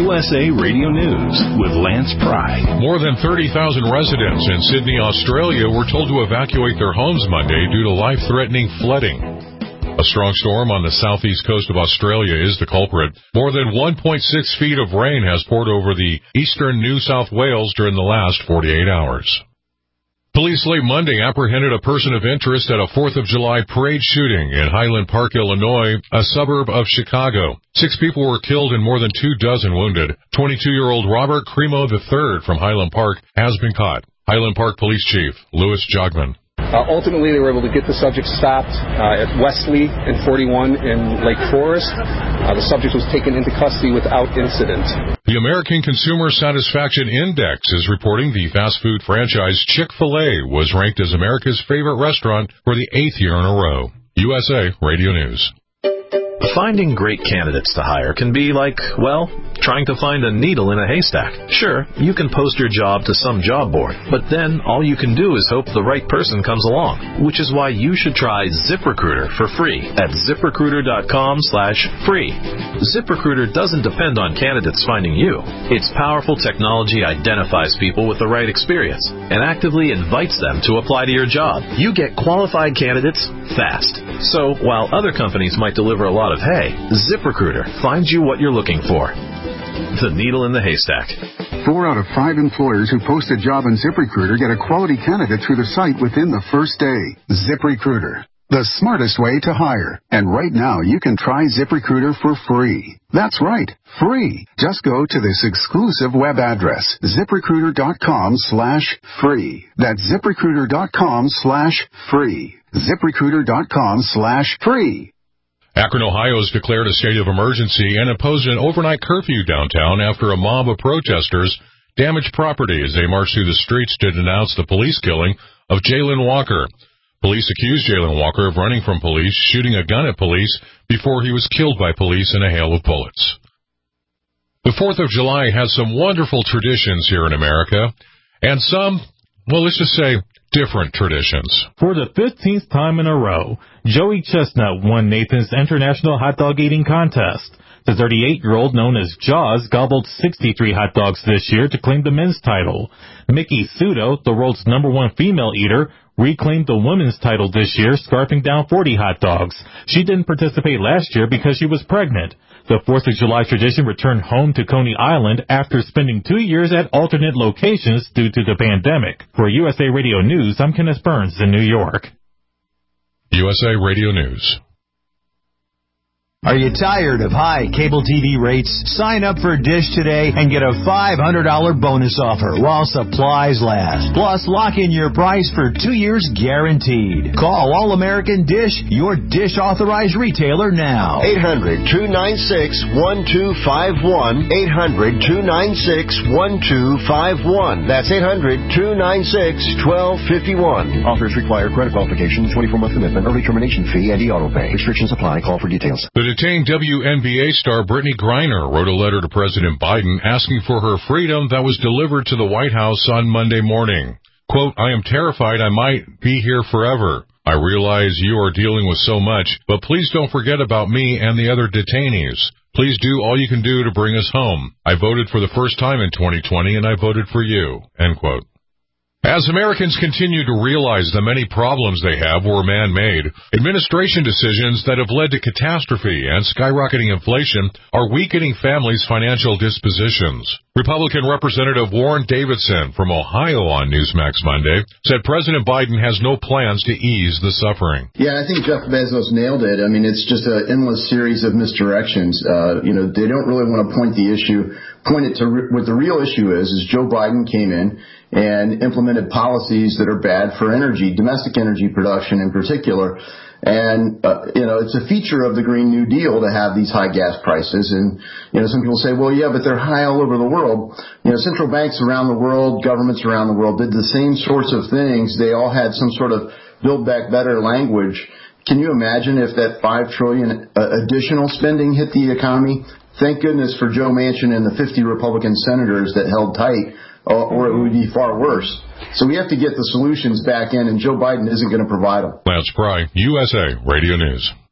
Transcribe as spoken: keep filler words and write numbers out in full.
U S A Radio News with Lance Pry. More than thirty thousand residents in Sydney, Australia were told to evacuate their homes Monday due to life-threatening flooding. A strong storm on the southeast coast of Australia is the culprit. More than one point six feet of rain has poured over the eastern New South Wales during the last forty-eight hours. Police late Monday apprehended a person of interest at a fourth of July parade shooting in Highland Park, Illinois, a suburb of Chicago. Six people were killed and more than two dozen wounded. twenty-two-year-old Robert Cremo the third from Highland Park has been caught. Highland Park Police Chief Louis Jogman. Uh, ultimately, they were able to get the subject stopped uh, at Wesley and forty-one in Lake Forest. Uh, the subject was taken into custody without incident. The American Consumer Satisfaction Index is reporting the fast food franchise Chick-fil-A was ranked as America's favorite restaurant for the eighth year in a row. U S A Radio News. Finding great candidates to hire can be like, well, trying to find a needle in a haystack. Sure, you can post your job to some job board, but then all you can do is hope the right person comes along, which is why you should try ZipRecruiter for free at ZipRecruiter.com slash free. ZipRecruiter doesn't depend on candidates finding you. Its powerful technology identifies people with the right experience and actively invites them to apply to your job. You get qualified candidates fast. So while other companies might deliver a lot of hay, ZipRecruiter finds you what you're looking for. The needle in the haystack. Four out of five employers who post a job on ZipRecruiter get a quality candidate through the site within the first day. ZipRecruiter, the smartest way to hire. And right now, you can try ZipRecruiter for free. That's right, free. Just go to this exclusive web address, ZipRecruiter.com slash free. That's ZipRecruiter.com slash free. ZipRecruiter.com slash free. Akron, Ohio has declared a state of emergency and imposed an overnight curfew downtown after a mob of protesters damaged property as they marched through the streets to denounce the police killing of Jayland Walker. Police accused Jayland Walker of running from police, shooting a gun at police before he was killed by police in a hail of bullets. The fourth of July has some wonderful traditions here in America, and some, well, let's just say, different traditions. For the fifteenth time in a row, Joey Chestnut won Nathan's International Hot Dog Eating Contest. The thirty-eight-year-old, known as Jaws, gobbled sixty-three hot dogs this year to claim the men's title. Mickey Sudo, the world's number one female eater, reclaimed the women's title this year, scarfing down forty hot dogs. She didn't participate last year because she was pregnant. The fourth of July tradition returned home to Coney Island after spending two years at alternate locations due to the pandemic. For U S A Radio News, I'm Kenneth Burns in New York. U S A Radio News. Are you tired of high cable T V rates? Sign up for Dish today and get a five hundred dollars bonus offer while supplies last. Plus, lock in your price for two years guaranteed. Call All-American Dish, your Dish authorized retailer now. eight hundred, two nine six, one two five one. eight hundred, two nine six, one two five one. That's eight hundred, two nine six, one two five one. Offers require credit qualification, twenty-four month commitment, early termination fee, and e-auto pay. Restrictions apply. Call for details. The detained W N B A star Brittany Griner wrote a letter to President Biden asking for her freedom that was delivered to the White House on Monday morning. Quote, I am terrified I might be here forever. I realize you are dealing with so much, but please don't forget about me and the other detainees. Please do all you can do to bring us home. I voted for the first time in twenty twenty, and I voted for you. End quote. As Americans continue to realize the many problems they have were man-made, administration decisions that have led to catastrophe and skyrocketing inflation are weakening families' financial dispositions. Republican Representative Warren Davidson from Ohio on Newsmax Monday said President Biden has no plans to ease the suffering. Yeah, I think Jeff Bezos nailed it. I mean, it's just an endless series of misdirections. Uh, you know, they don't really want to point the issue, point it to re- what the real issue is, is Joe Biden came in and implemented policies that are bad for energy, domestic energy production in particular. And, uh, you know, it's a feature of the Green New Deal to have these high gas prices. And, you know, some people say, well, yeah, but they're high all over the world. You know, central banks around the world, governments around the world did the same sorts of things. They all had some sort of Build Back Better language. Can you imagine if that five trillion dollars additional spending hit the economy? Thank goodness for Joe Manchin and the fifty Republican senators that held tight, or it would be far worse. So we have to get the solutions back in, and Joe Biden isn't going to provide them. Lance Pry, U S A Radio News.